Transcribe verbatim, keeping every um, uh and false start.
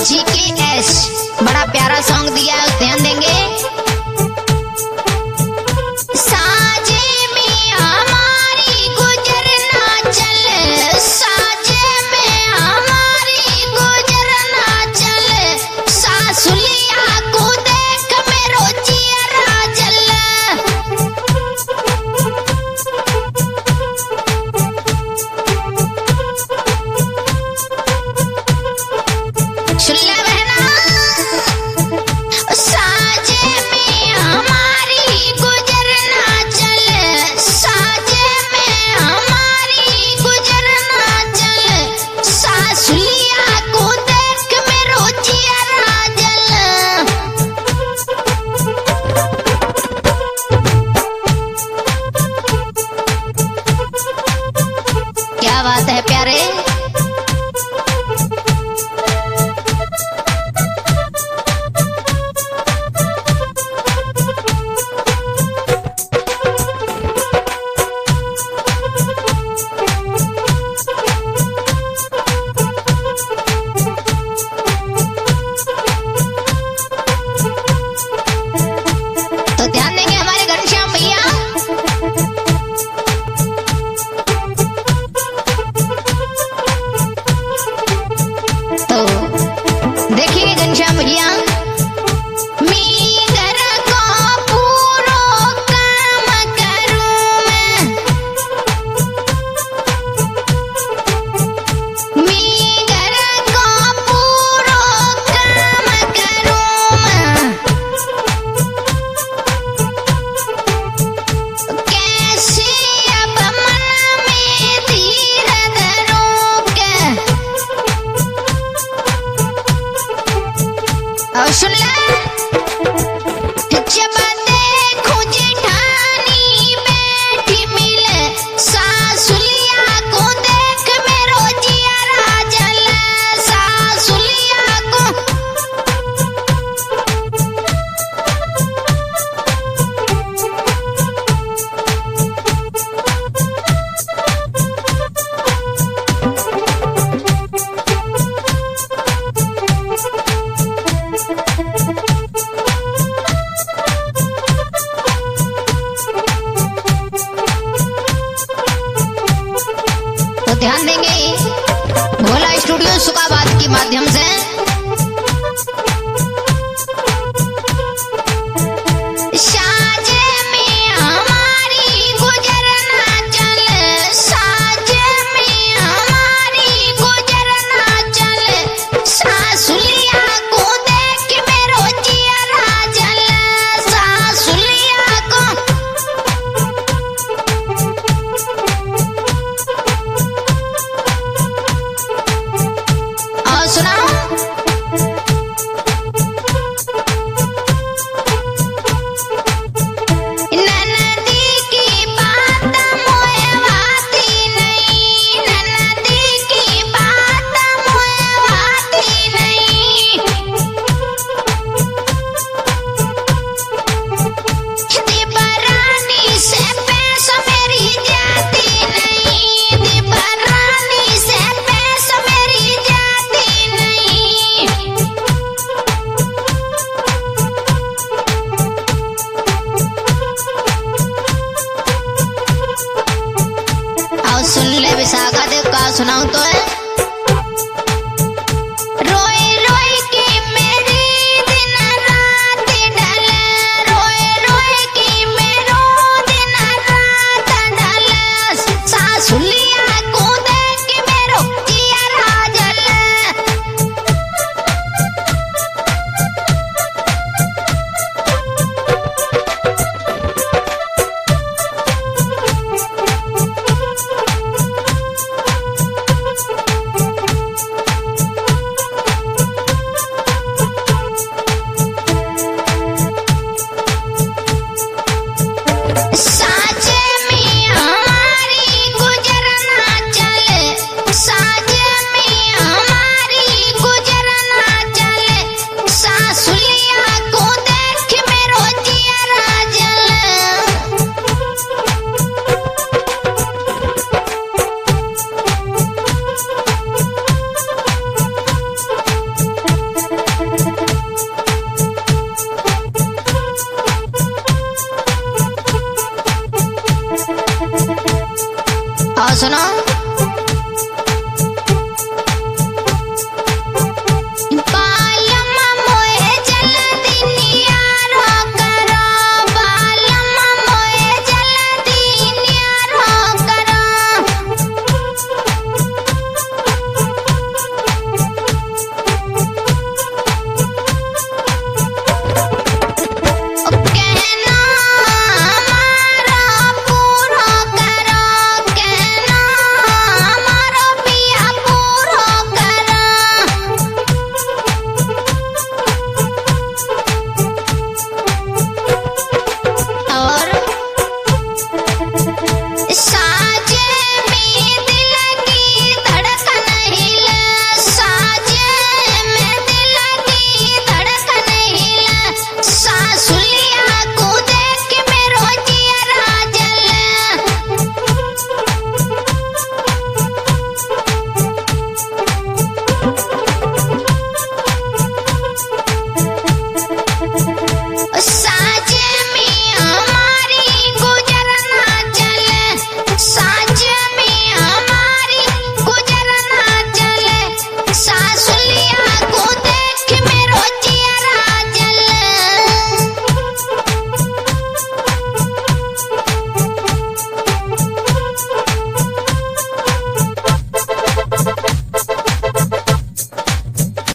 जी के एस बड़ा प्यारा सॉन्ग दिया है, ध्यान देंगे। साजे में हमारी गुजरना चल, साजे में हमारी गुजरना चल, सासुलिया को देख मेरो जियरा जल। सुन ले बहना, साजे में हमारी गुजरना चल, साजे में हमारी गुजरना चल, सासुलिया को देख मेरो जियरा जल। क्या बात है प्यारे। तो ध्यान देंगे हमारे घनश्याम भैया। तो देखिए घनश्याम भैया, मी घर को पूरो काम करूं मैं, मी घर को पूरो काम करूं मैं, कैसे अब मन में धीर धरूं के। और सुन ले, जब देखूं जेठानी बैठी मिले, सासुलिया को देख मेरो जियरा जल, सासुलिया को। तो ध्यान देंगे भोला स्टूडियो सुकाबाद के माध्यम से। साजे में हमारी गुजरना चल, साजे में हमारी गुजरना चल, सासुलिया को देख मेरो जियरा जल, सासुलिया को। और सुनाओ, ननदी की बात मोए भाती नहीं, ननदी की बात मोए भाती नहीं, दीपरानी से पैसा मेरी जाती नहीं, दीपरानी से पैसा मेरी जाती नहीं। और सुन ले विशाखा देव का सुनाऊं तो है, रोई रोई के मेरी दिन रात ढले, रोई रोई के मेरो दिन रात ढले, सासुलिया को देख मेरो जियरा जल। सुनो।